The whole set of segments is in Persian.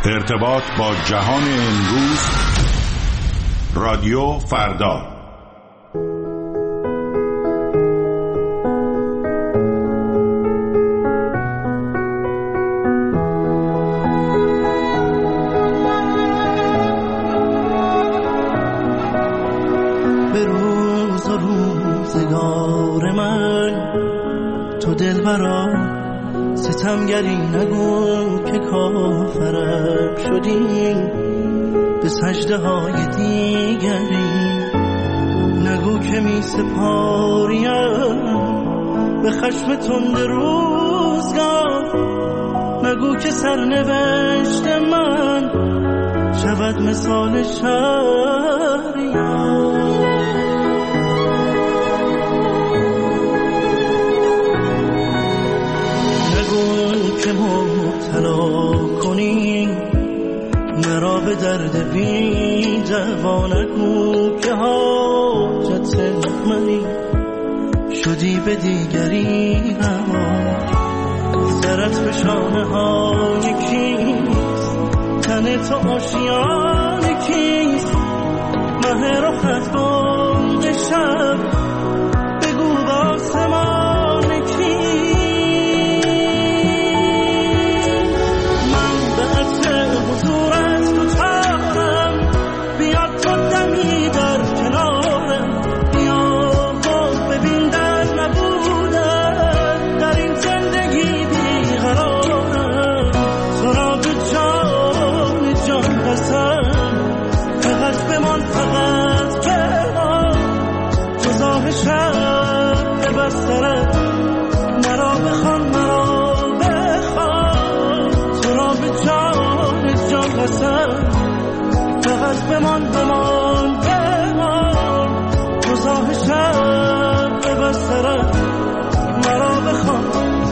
ارتباط با جهان امروز. رادیو فردا. به روز و روزگار من تو دلبرا ستمگری نگو که کافرم شدی، به سجده های دیگری نگو که می سپاریم به خشم تند روزگار، نگو که سرنوشت من شود مثال شهریار. که مبتلا کنی مرا به درد بی جوانگو، که حاجت منی شدی به دیگری روا. سرت به شانه های کیست، تن تو آشیان کیست، مه رخت باد شب بگو با آسمان کیست. مرا بخوان تو را به جان قسم، فقط بمان تو زاه شب به بسترت. مرا بخوان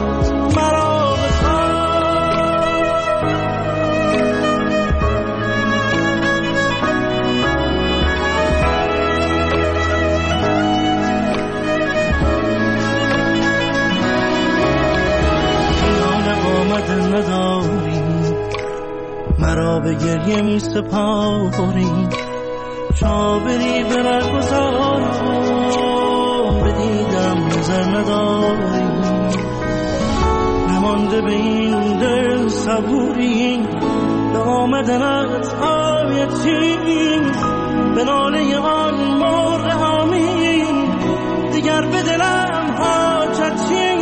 نداری، مرا به گریه می سپاری، شابری به رگذارم به دیدم نظر نداری. نمانده به این دل صبوری، به آمدنت آیتی به ناله آن مرغ حامی، دیگر به دلم حاجتی.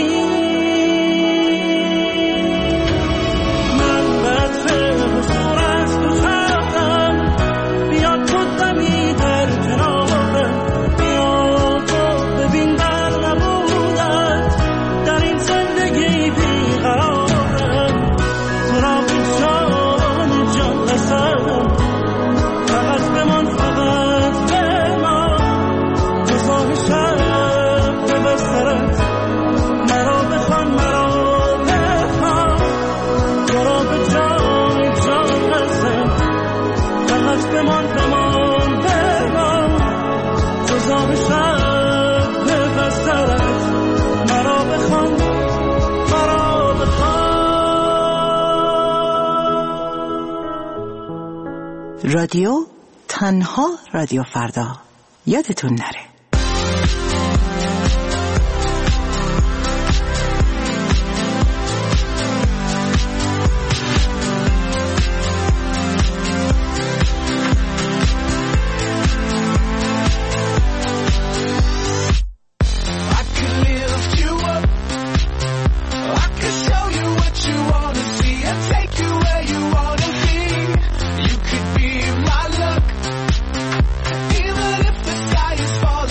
رادیو تنها رادیو فردا، یادتون نره. Even if the sky is falling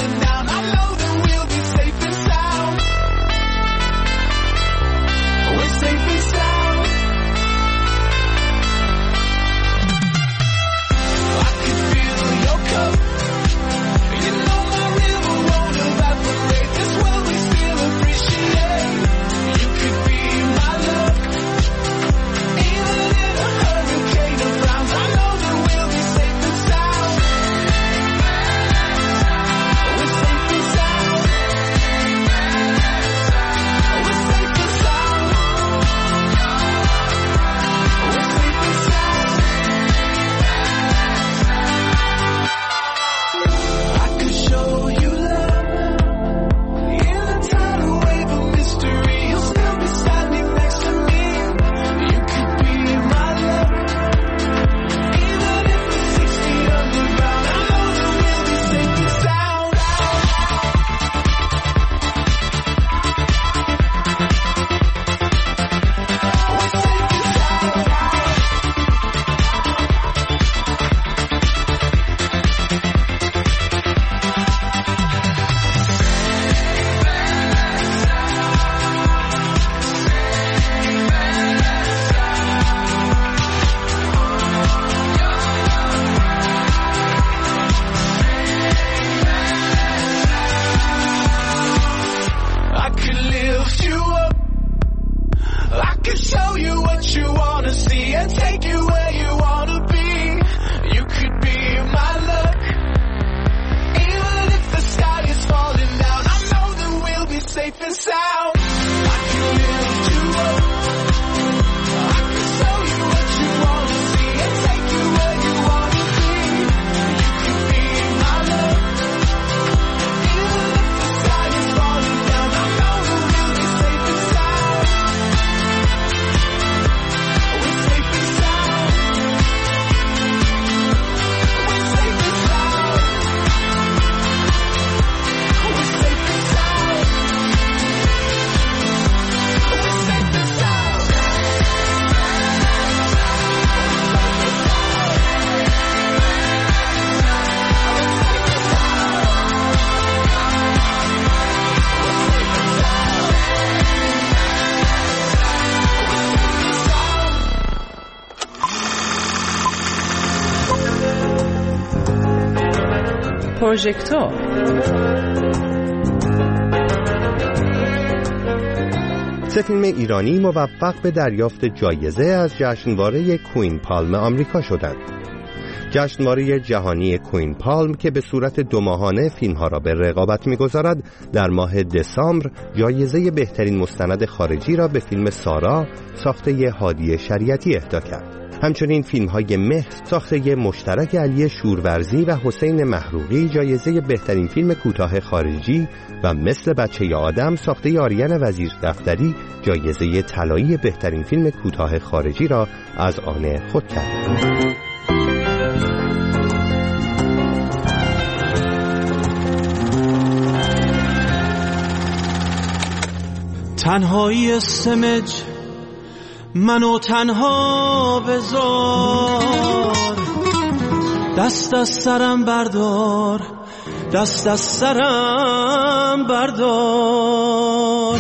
پروژکتور. سه فیلم ایرانی موفق به دریافت جایزه از جشنواره کوین پالم آمریکا شدند. جشنواره جهانی کوین پالم که به صورت 2 ماهانه فیلم‌ها را به رقابت می‌گذارد، در ماه دسامبر جایزه بهترین مستند خارجی را به فیلم سارا ساخته هادی شریعتی اهدا کرد. همچنین فیلم‌های مه ساخته مشترک علی شورورزی و حسین محروقی جایزه بهترین فیلم کوتاه خارجی و مثل بچه آدم ساخته آریان وزیر دفتری جایزه طلایی بهترین فیلم کوتاه خارجی را از آن خود کرد. تنهایی سمج منو تنها بذار، دست از سرم بردار، دست از سرم بردار.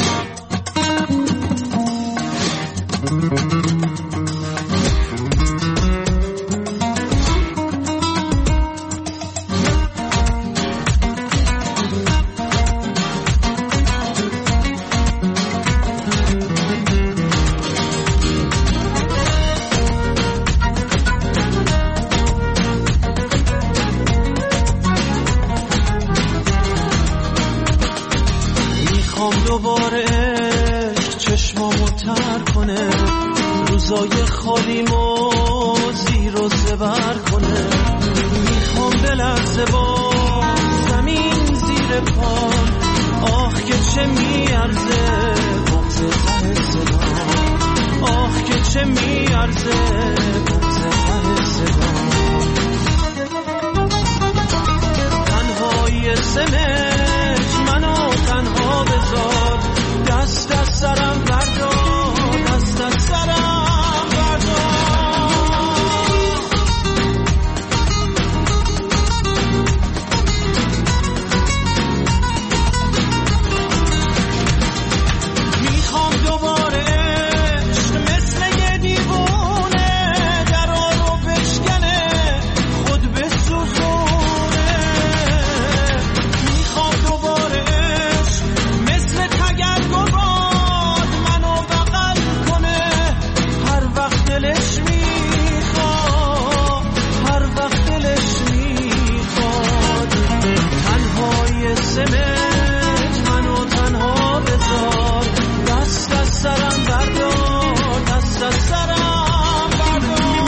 دوباره چشمامو تر کنه، روزای خالیمو زیر و زبر کنه. میخوام بلرزه با زمین زیر پام، آخ که چه میارزه بغض ته صدام، آخ که چه میارزه بغض ته صدام. تنهای سمج منو تنها بذار، دست از سرم بردار، دست از سرم بردار. میخوام دوباره عشق مثل یه دیوونه درا رو بشکنه، خود بسوزونه. میخوام دوباره عشق مثل تگرگ و باد منو بغل کنه، هر وقت دلش میخواد، هر وقت دلش میخواد. تنهای سمج منو تنها بذار، دست از سرم بردار، دست از سرم بردار.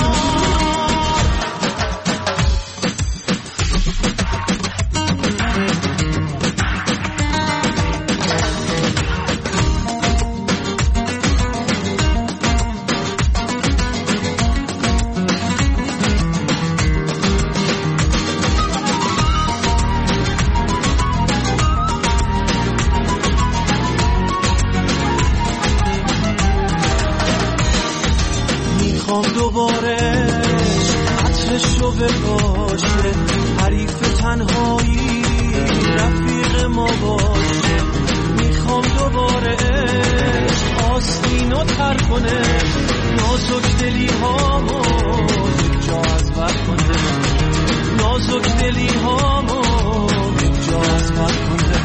میخوام دوباره عطرشو بپاشه، حریف تنهایی رفیق ما باشه. میخوام دوباره آستینو تر کنه، نازک دلی هامو یک جا از ور کنه، نازک دلی هامو یک جا از ور کنه.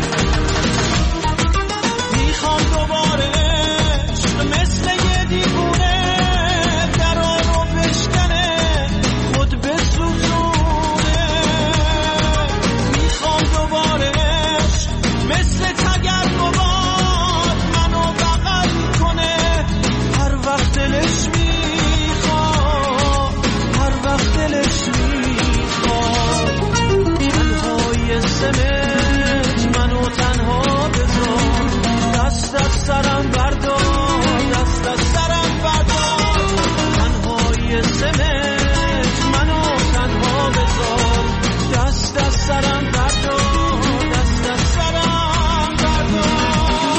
میخوام دوباره عشق مثل یه دیوونه درا رو بشکنه، خود بسوزونه. میخوام دوباره عشق مثل تگرگ و باد منو بغل کنه، هر وقت دلش میخواد، هر وقت دلش میخواد. تنهای سمج منو تنها بذار، دست از سرم بردار، دست از سرم بردار. تنهای سمج منو تنها بذار، دست از سرم بردار، دست از سرم بردار.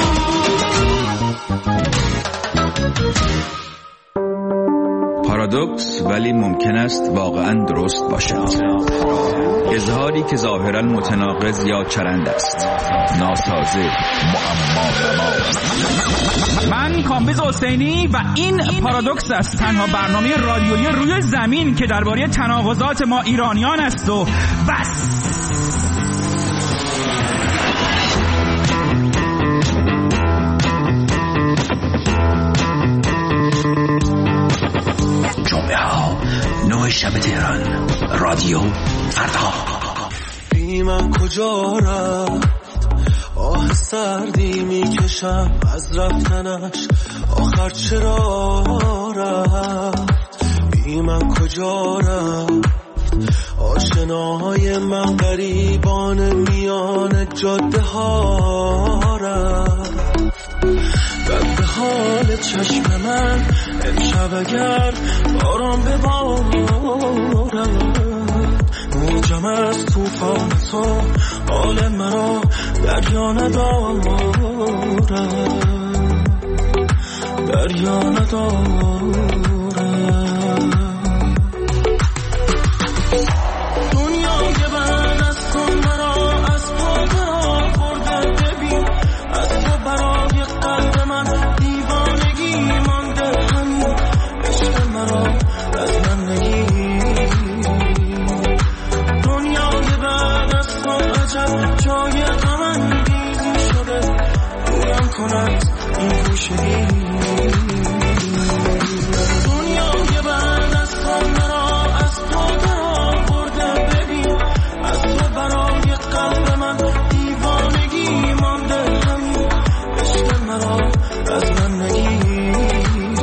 پارادوکس ولی ممکن است واقعا درست باشد. اظهاری که ظاهرا متناقض یا چرند است، ناسازه، معما. من کامبیز حسینی و این پارادوکس است، تنها برنامه رادیویی روی زمین که درباره تناقضات ما ایرانیان است و بس. صدای شب تهران، رادیو فردا. بی من کجا رفت، آه سردی میکشم از رفتنش، آخر چرا رفت. بی من کجا رفت، آشناهای من غریبان میان جاده ها رفت. بد حال چشم من امشب اگر باران ببارد، موجم از توفان تو حال مرا دریا ندارد، دریا ندارد. دنیای بعد از تو مرا از پا درا برده، ببین از تو برای قلب من دیوانگی مانده، همین عشق مرا از من نگیر. دنیای بعد از تو عجب جای غم انگیزی شده، دورم کند این گوشه‌ای. دنیای بعد از تو مرا از تو درا برده، ببین از تو برای قلب من دیوانگی مانده، همین عشق مرا از من نگیر.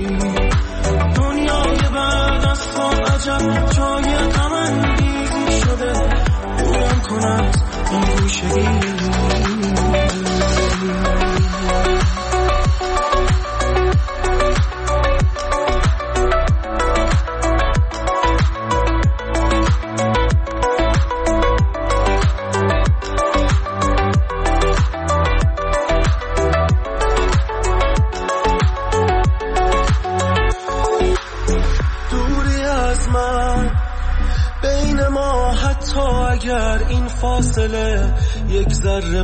دنیای بعد از تو عجب جای غم انگیزی شده، دورم کند این گوشه‌ای. اگر این فاصله یک ذره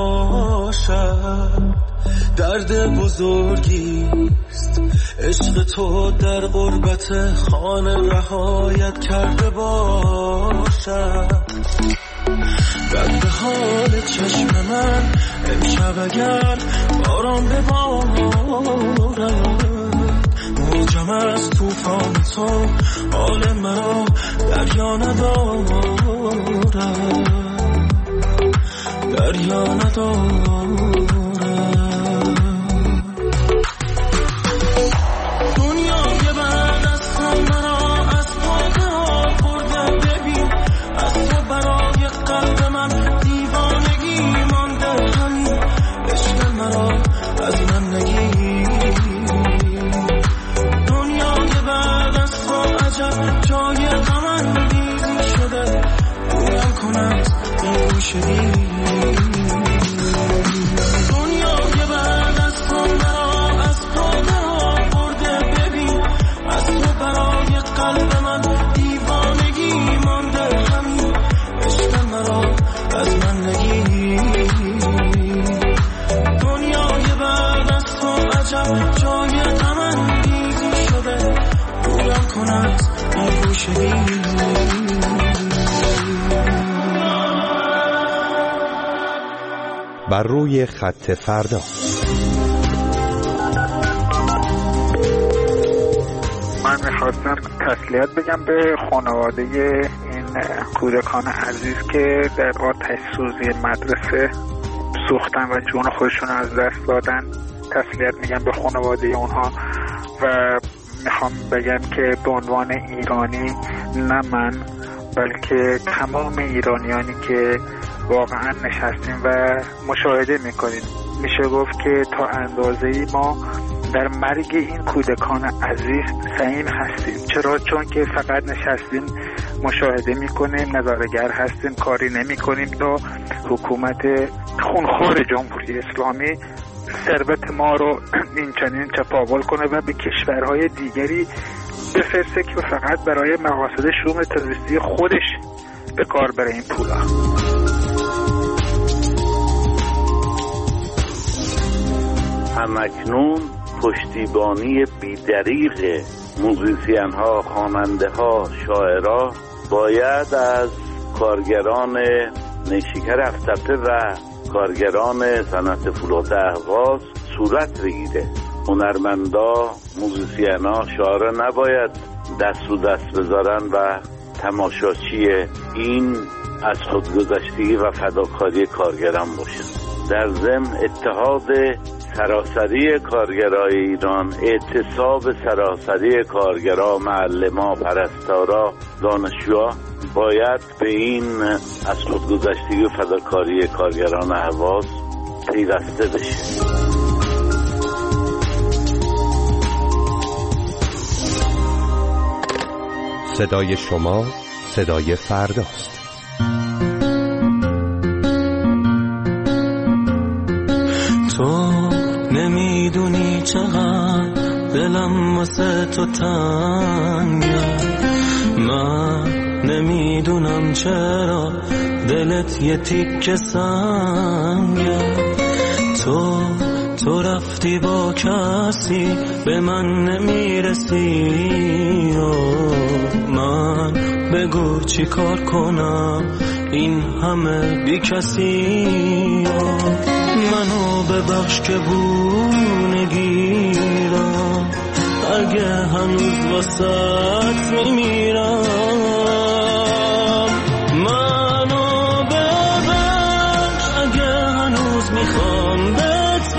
باشد، درد بزرگیست عشق تو در غربت خانه رهایت کرده باشد. بد حال چشم من امشب اگر باران ببارد، موجم از توفان تو حال مرا دریا ندارد، دریا ندارد. دنیای بعد از تو مرا از پا درا برده، ببین از تو برای قلب من دیوانگی مانده، همین عشق مرا از من نگیر. دنیای بعد از تو عجب جای غم انگیزی شده، دورم کند این گوشه‌ای. دنیای بعد از تو مرا از تو درا برده، ببین از تو برای قلب من دیوانگی مانده، همین عشق مرا از من نگیر. دنیای بعد از تو عجب جای غم انگیزی شده، دورم کند این گوشه‌ای. بر روی خط فردا. من میخواستم تسلیت بگم به خانواده این کودکان عزیز که در آتش سوزی مدرسه سوختن و جون خودشون از دست دادن. تسلیت میگم به خانواده اونها و میخوام بگم که به عنوان ایرانی، نه من بلکه تمام ایرانیانی که واقعا نشستیم و مشاهده میکنیم، میشه گفت که تا اندازه‌ای ما در مرگ این کودکان عزیز سهیم هستیم. چرا؟ چون که فقط نشستیم مشاهده میکنیم، نظاره‌گر هستیم، کاری نمیکنیم تا حکومت خونخوار جمهوری اسلامی ثروت ما رو این چنین چپاول کنه و به کشورهای دیگری بفرسته که فقط برای مقاصد شوم تروریستی خودش به کار بره این پولا. همکنون پشتیبانی بی‌دریغ موزیسین ها، خواننده ها، شاعرها باید از کارگران نیشکر افتته و کارگران صنعت فولاد اهواز صورت بگیره. هنرمندا، موزیسین ها، شاعرها نباید دست رو دست بذارن و تماشاچی این از خودگذشتگی و فداکاری کارگران باشن. در ضمن اتحاد سراسری کارگرای ایران، اعتصاب سراسری کارگرا، معلما، پرستارا، دانشجوها باید به این از خودگذشتگی و فداکاری کارگران اهواز پیوسته بشه. صدای شما صدای فرداست. تو نمیدونی چقدر دلم واسه تو تنگه، من نمیدونم چرا دلت یه تیکه سنگه. تو رفتی با کسی به من نمیرسی، من بگو چی کار کنم این همه بی کسی. منو ببخش که بونگیرم، اگه هنوز واسط میمیرم. منو ببخش اگه هنوز میخوام بهت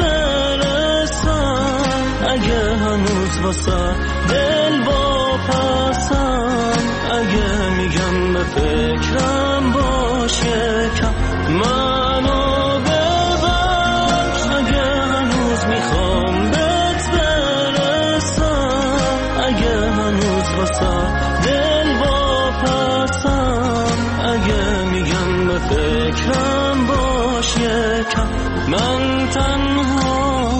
برسم، اگه هنوز واسط دل واپسم، اگه میگم به فکرم باش یکم. منو ببخش اگه هنوز میخوام بهت برسم، اگه هنوز واسه دل واپسم، اگه میگم به فکرم باش یکم. من تنها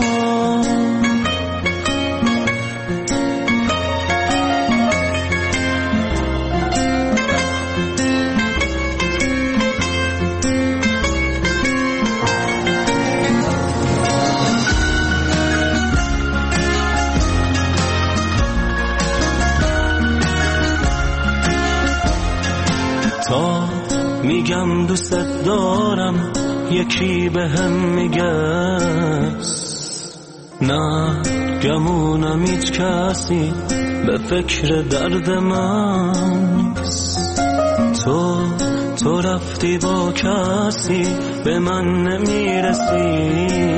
میگم دوست دارم، یکی به هم میگه نه، گمونم هیچ کسی به فکر درد من نیست. تو رفتی با کسی به من نمیرسی،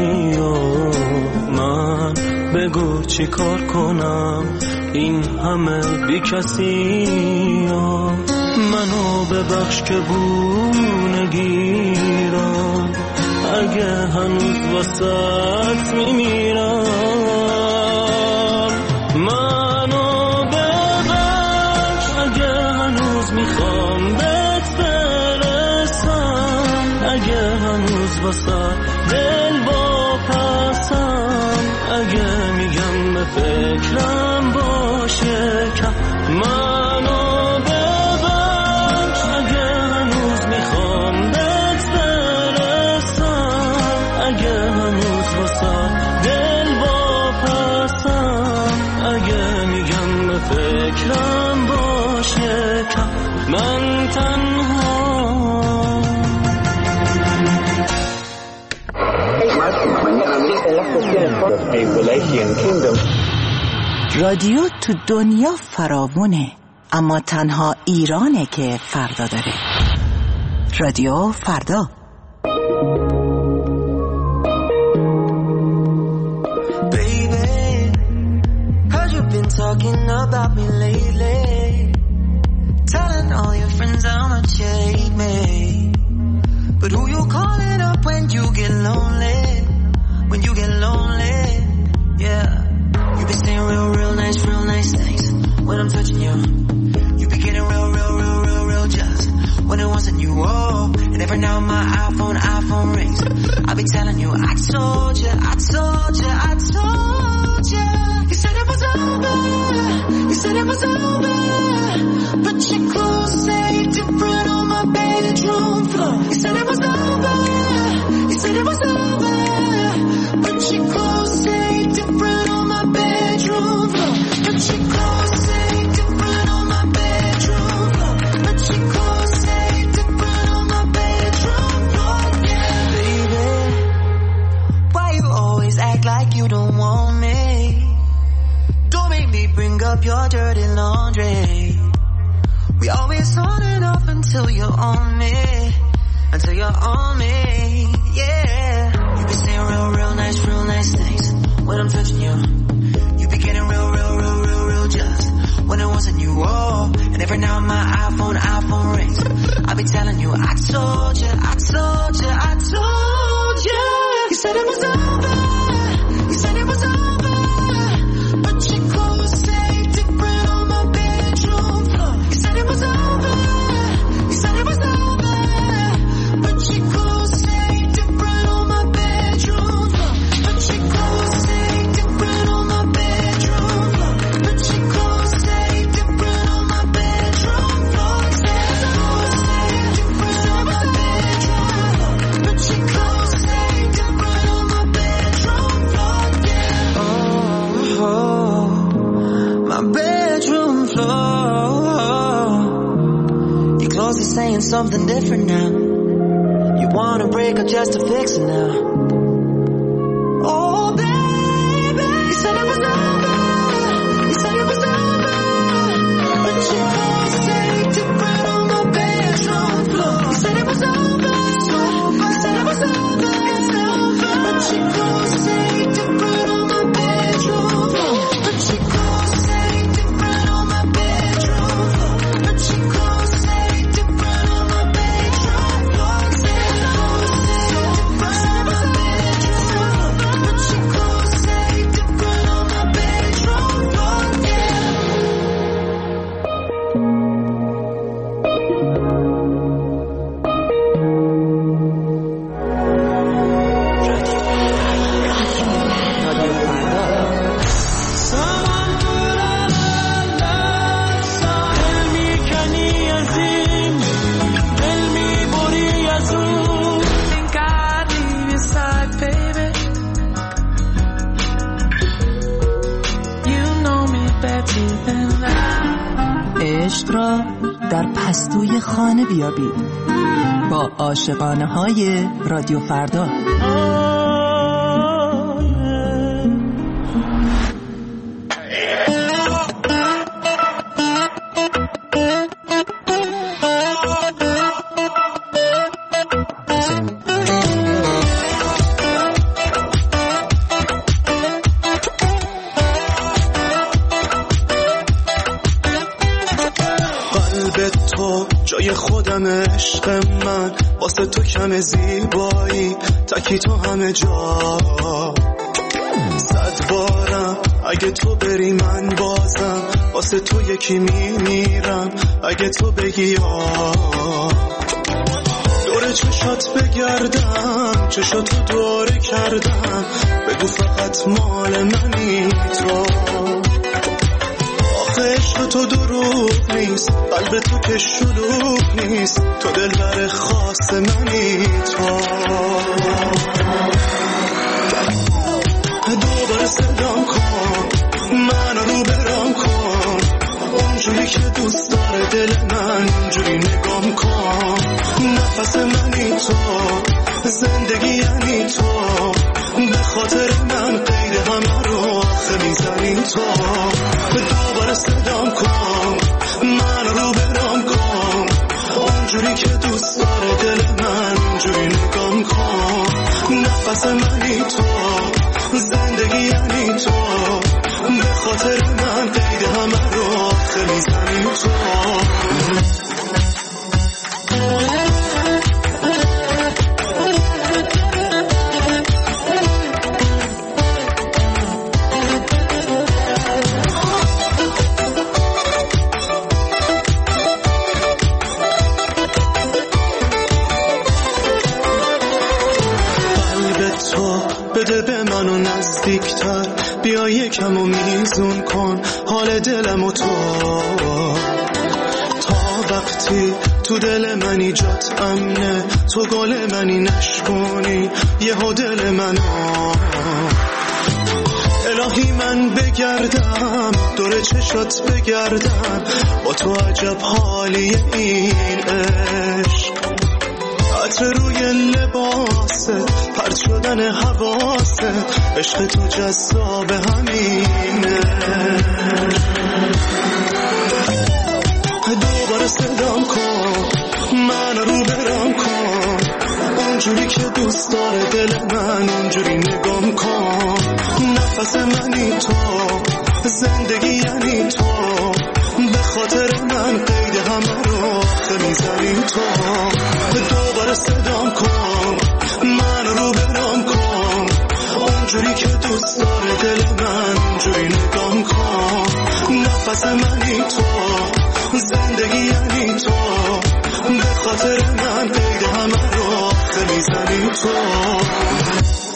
من بگو چی کار کنم این همه بی کسی. منو ببخش که بونگیرم، اگه هنوز واسط میمیرم. منو ببخش اگه هنوز میخوام بهت برسم، اگه هنوز واسط دل واپسم، اگه میگم به فکرم باش یکم. منو ببخش اگه هنوز میخوام بهت برسم، اگه هنوز واسه دل واپسم، اگه میگم به فکرم باش یکم. من تنها رادیو تو دنیا فراوونه، اما تنها ایرانه که فردا داره. رادیو فردا. Baby, heard you've been talking about me lately, telling all your friends how much you hate me, but who you calling up when you get lonely, when you get lonely, yeah. You be saying real nice things when I'm touching you. You be getting real just when it wasn't you. Oh, and every now my iPhone rings. I be telling you, I told you. You said it was over. You said it was over. But your clothes say different on my bedroom floor. You said it was over. You said it was over. But your clothes say different on my bedroom floor. But your clothes say different on my bedroom floor. But your clothes say different on my bedroom floor. Yeah, baby, why you always act like you don't want me? Don't make me bring up your dirty laundry. We always on and off until you're on me. Until you're on me, yeah. You be saying real nice things when I'm touching you. You be getting real jealous when it wasn't you, oh. And every now and my iPhone rings. I be telling you, I told you. You said it was over. You said it was over. But your clothes say different on my bedroom floor. You said it was over. You said it was over. But your clothes say different on my bedroom floor. But your clothes say different on my bedroom floor. But your clothes say different on my bedroom floor. You said it was over. Say different on my bedroom floor. But your clothes say different on my bedroom floor. Yeah. Oh, my bedroom floor. Your clothes are saying something different now. You wanna break up just to fix it now. Oh, baby, you said it was over. You said it was over. But your clothes say different on my bedroom floor. You said it was over. You said it was over. But your clothes say different on my bedroom floor. But your clothes say different on my bedroom floor. But your clothes say different on my bedroom floor. You said it was over. But your clothes say different on my bedroom floor. Yeah. Someone put our love sahel mikani azim dil mi buri azum think I'd leave your side, baby. You know me better than that. عشق را در پستوی خانه بیابید با عاشقانه های رادیو فردا. قلب تو جای خودم عشق من واسه تو کم زیبایی تکی تو همه جا 100 بارم اگه تو بری من بازم واسه تو یکی میمیرم اگه تو بگی یا دور چشات بگردم چشاتو دوره کردم بگو فقط مال منی تو عشق تو دروغ نیست قلب تو که شلوغ نیست تو دلبر خاص منی تو دوباره صدام کن من رو برام کن اونجوری که دوست داره دل من اونجوری نگام کن نفس منی تو زندگی یعنی تو به خاطر من قید همه رو آخه میزنی تو دوباره صدام کن من رو برام کن اونجوری که دوست داره دل من اونجوری نگام کن نفس منی تو زندگی یعنی تو به خاطر من قید همه رو آخه میزنی تو بده به منو نزدیکتر بیا یکم و میزون کن حال دلمو تو تا وقتی تو دل منی جات امنه تو گل منی نشکنی یهو دل منو الهی من بگردم دور چشات بگردم با تو عجب حالی این عشق عطر روی لباسه، پرد شدن حواسه، عشق تو جذاب همینه. دوباره صدام کن، من رو برم کن، اونجوری که دوست داره دل من، اونجوری نگام کن. نفس منی تو، زندگی یعنی تو، به خاطر من قید همه رو آخه میزنی تو. دوباره صدام کن، من رو برام کن، اونجوری که دوست داره دل من، اونجوری نگام کن. نفس منی تو، زندگی یعنی تو، به خاطر من قید همه رو آخه میزنی تو.